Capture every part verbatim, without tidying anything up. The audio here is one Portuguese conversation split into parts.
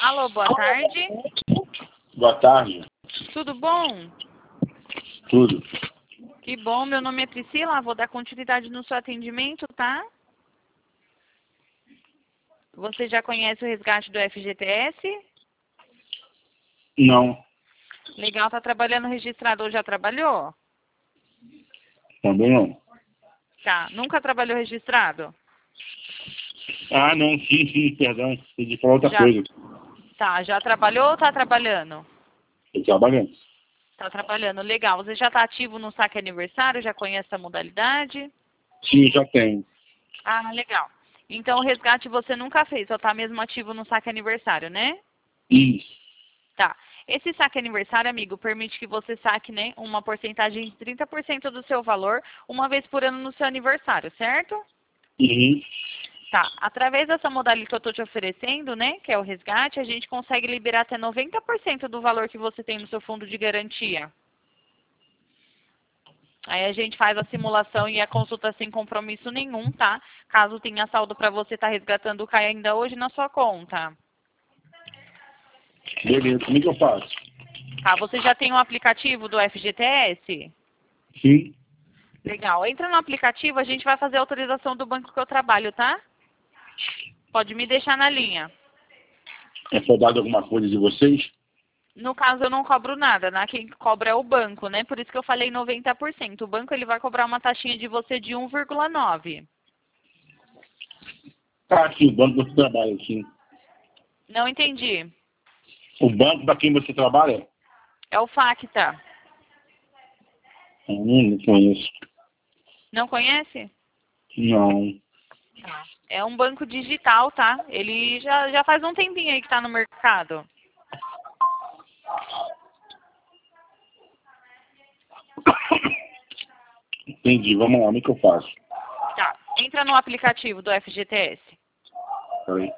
Alô, boa tarde. Boa tarde. Tudo bom? Tudo. Que bom, meu nome é Priscila, vou dar continuidade no seu atendimento, tá? Você já conhece o resgate do F G T S? Não. Legal, tá trabalhando registrado ou já trabalhou? Também não. Tá, nunca trabalhou registrado? Ah, não. Sim, sim. Perdão. Tem de falar outra Já. coisa. Tá, já trabalhou ou tá trabalhando? Estou trabalhando. Tá trabalhando, legal. Você já tá ativo no saque aniversário? Já conhece a modalidade? Sim, já tenho. Ah, legal. Então o resgate você nunca fez, só tá mesmo ativo no saque aniversário, né? Isso. Tá. Esse saque aniversário, amigo, permite que você saque, né, uma porcentagem de trinta por cento do seu valor uma vez por ano no seu aniversário, certo? Uhum. Tá. Através dessa modalidade que eu estou te oferecendo, né, que é o resgate, a gente consegue liberar até noventa por cento do valor que você tem no seu fundo de garantia. Aí a gente faz a simulação e a consulta sem compromisso nenhum, tá? Caso tenha saldo para você estar resgatando o C A I ainda hoje na sua conta. Beleza. Como é que eu faço? Tá, você já tem um aplicativo do F G T S? Sim. Legal. Entra no aplicativo, a gente vai fazer a autorização do banco que eu trabalho, tá? Pode me deixar na linha. É soldado alguma coisa de vocês? No caso, eu não cobro nada, né? Quem cobra é o banco, né? Por isso que eu falei noventa por cento. O banco ele vai cobrar uma taxinha de você de um vírgula nove. Ah, sim. O banco que você trabalha, sim. Não entendi. O banco para quem você trabalha? É o Facta. Hum, não conheço. Não conhece? Não. Tá. É um banco digital, tá? Ele já, já faz um tempinho aí que tá no mercado. Entendi. Vamos lá. Como é que eu faço? Tá. Entra no aplicativo do F G T S. Peraí.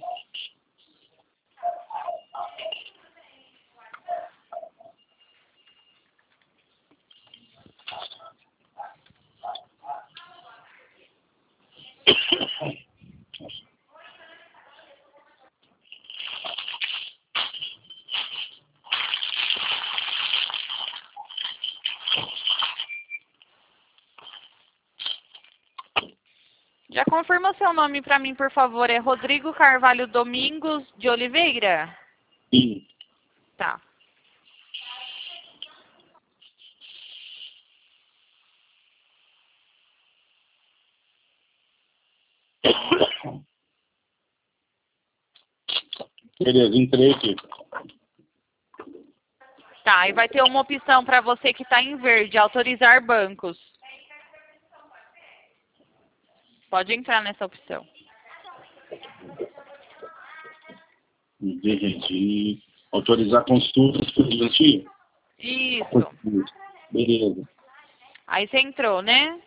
Já confirma seu nome pra mim, por favor. É Rodrigo Carvalho Domingos de Oliveira? Sim. Tá. Beleza. Entrei aqui. Tá, e vai ter uma opção para você que está em verde, autorizar bancos. Pode entrar nessa opção. Entendi. Autorizar consultas por garantia? Isso. Beleza. Aí você entrou, né?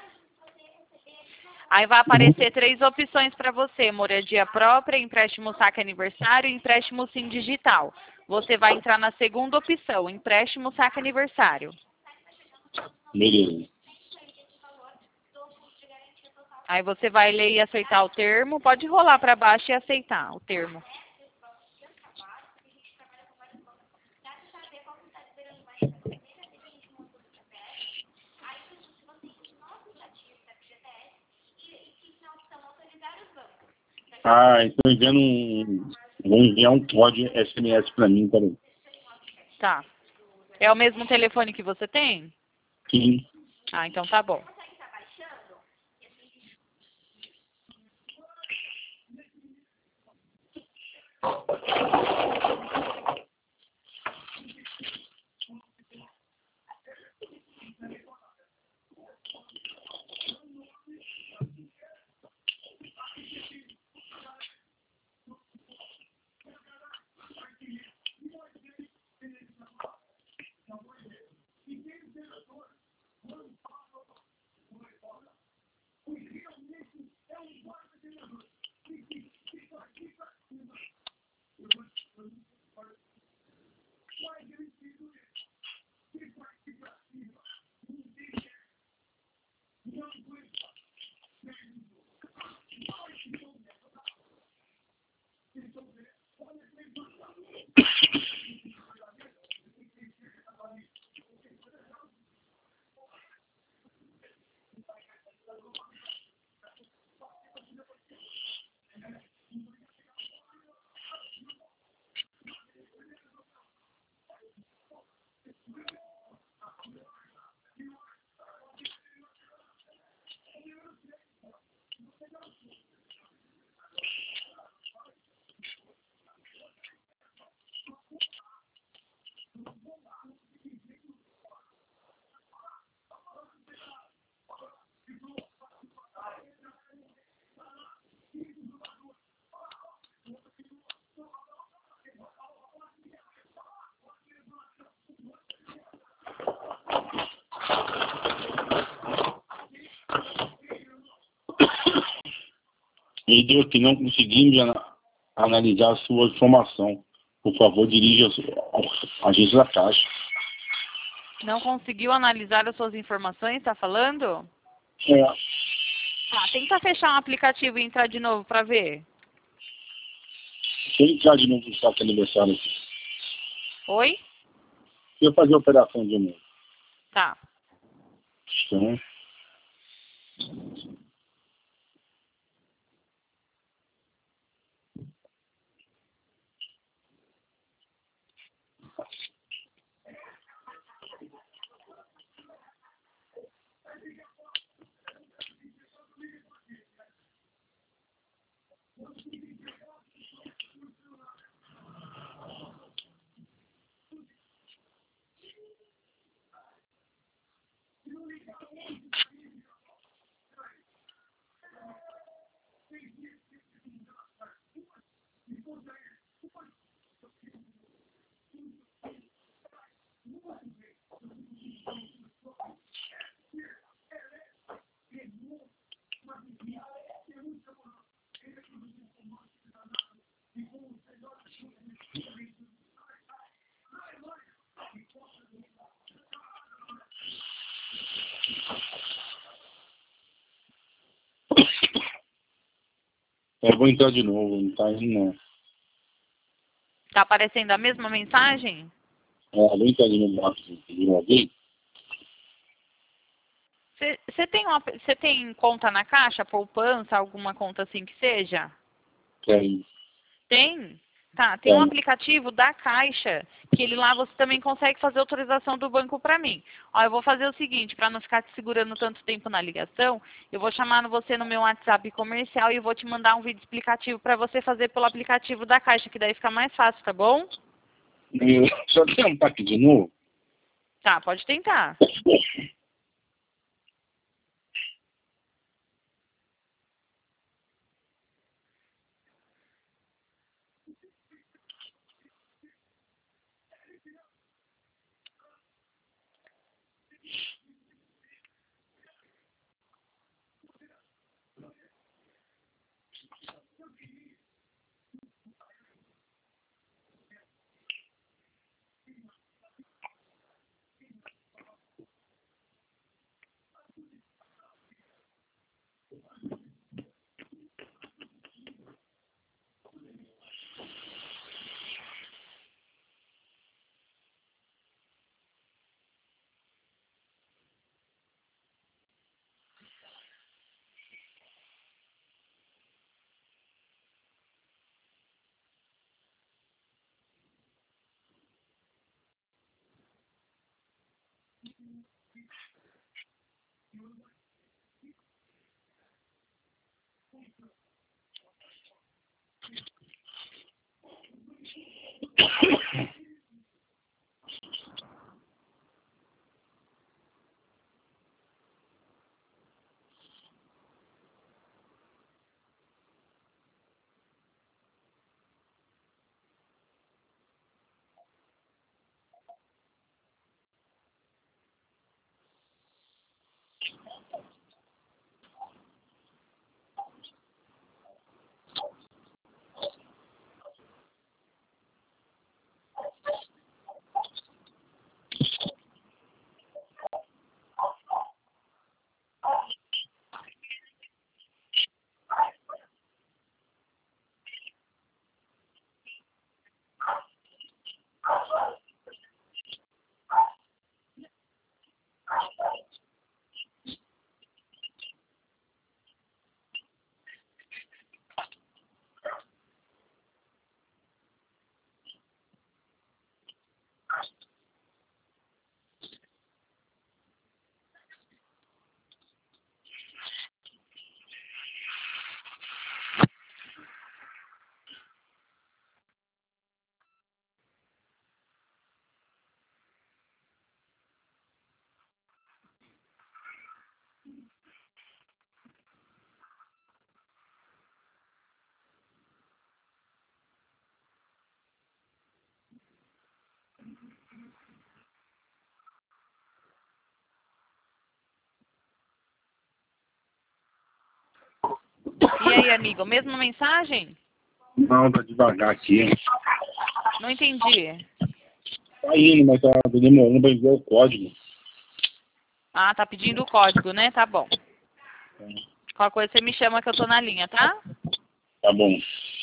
Aí vai aparecer três opções para você: moradia própria, empréstimo saque aniversário e empréstimo sim digital. Você vai entrar na segunda opção, empréstimo saque aniversário. Beleza. Aí você vai ler e aceitar o termo. Pode rolar para baixo e aceitar o termo. Ah, então enviando um. Vou enviar um código S M S para mim, peraí. Tá. É o mesmo telefone que você tem? Sim. Ah, então tá bom. E deu que não conseguimos ana- analisar a sua informação. Por favor, dirija à agência da Caixa. Não conseguiu analisar as suas informações, está falando? É, Tá, tenta fechar um aplicativo e entrar de novo para ver. deixa eu entrar de novo no saque aniversário aqui. Oi? Deixa eu fazer a operação de novo. Tá. Então, eu vou entrar de novo, não tá indo não. Tá aparecendo a mesma mensagem? É, vou entrar de novo rápido, de uma vez. Você tem, uma- cê tem conta na Caixa, poupança, alguma conta assim que seja? Tem, Tem? Tá, tem um tem. aplicativo da Caixa, que ele lá você também consegue fazer autorização do banco para mim. Ó, eu vou fazer o seguinte, para não ficar te segurando tanto tempo na ligação, eu vou chamar você no meu WhatsApp comercial e eu vou te mandar um vídeo explicativo para você fazer pelo aplicativo da Caixa, que daí fica mais fácil, tá bom? Eu, só tentar aqui de novo. Tá, pode tentar. amigo? Mesmo mensagem? Não, tá devagar aqui. Não entendi. Tá indo, mas tá demorando pra enviar o código. Ah, tá pedindo o código, né? Tá bom. Qualquer coisa você me chama que eu tô na linha, tá? Tá bom.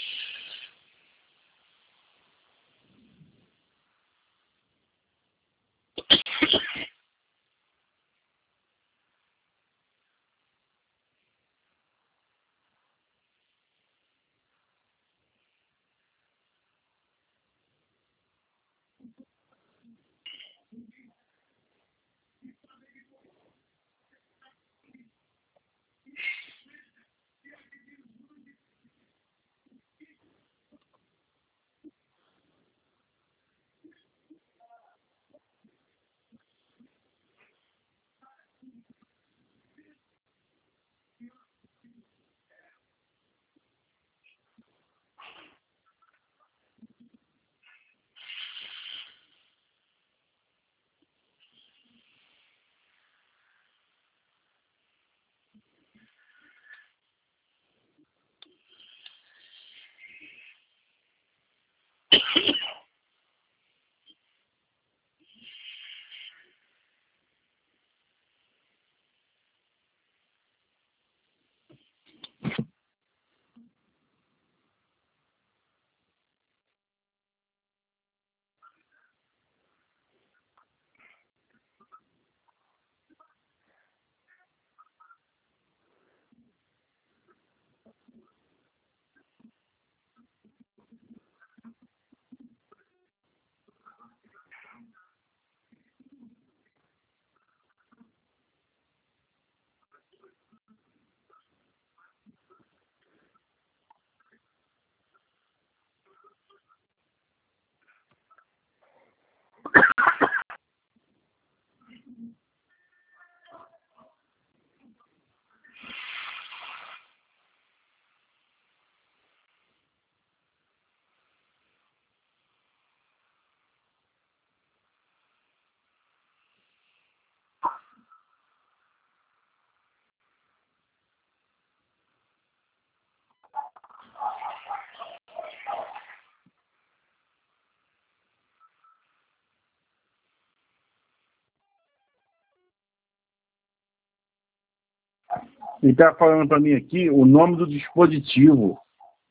Ele tá falando pra mim aqui o nome do dispositivo.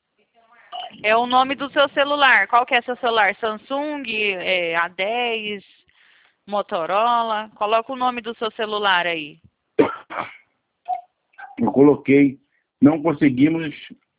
É o nome do seu celular. Qual que é seu celular? Samsung, é, A dez, Motorola? Coloca o nome do seu celular aí. Eu coloquei, não conseguimos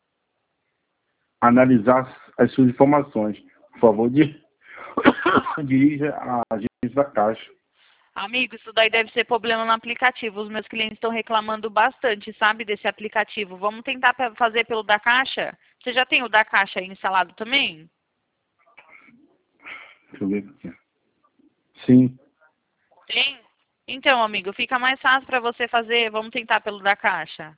analisar as suas informações. Por favor, di- dirija a agência da Caixa. Amigo, isso daí deve ser problema no aplicativo. Os meus clientes estão reclamando bastante, sabe, desse aplicativo. Vamos tentar pe- fazer pelo da Caixa? Você já tem o da Caixa aí instalado também? Deixa eu ver aqui. Sim. Tem? Então, amigo, fica mais fácil para você fazer. Vamos tentar pelo da Caixa.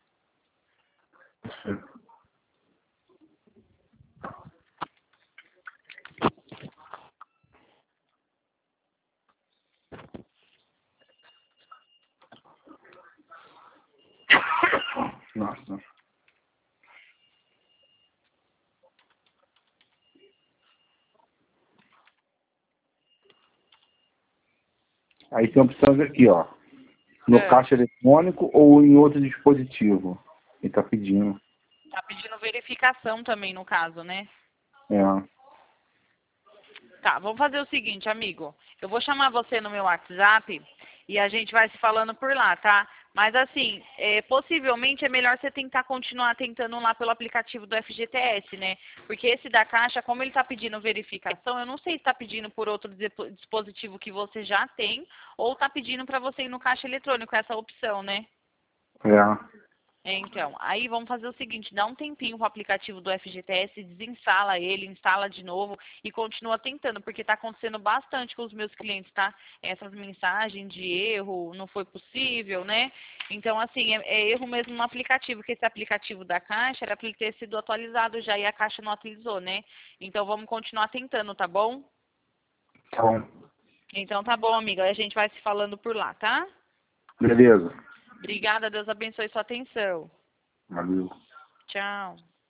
Nossa. Aí tem opções aqui, ó. No É. caixa eletrônico ou em outro dispositivo. Ele tá pedindo. Tá pedindo verificação também, no caso, né? É. Tá, vamos fazer o seguinte, amigo. Eu vou chamar você no meu WhatsApp e a gente vai se falando por lá, tá? Mas assim, é, possivelmente é melhor você tentar continuar tentando lá pelo aplicativo do F G T S, né? Porque esse da Caixa, como ele está pedindo verificação, eu não sei se está pedindo por outro dispo- dispositivo que você já tem ou está pedindo para você ir no caixa eletrônico, essa opção, né? É. É, então, aí vamos fazer o seguinte, dá um tempinho pro aplicativo do F G T S, desinstala ele, instala de novo e continua tentando, porque está acontecendo bastante com os meus clientes, tá? Essas mensagens de erro, não foi possível, né? Então, assim, é, é erro mesmo no aplicativo, porque esse aplicativo da Caixa era para ele ter sido atualizado já e a Caixa não atualizou, né? Então, vamos continuar tentando, tá bom? Tá bom. Então, tá bom, amiga, a gente vai se falando por lá, tá? Beleza. Obrigada, Deus abençoe sua atenção. Valeu. Tchau.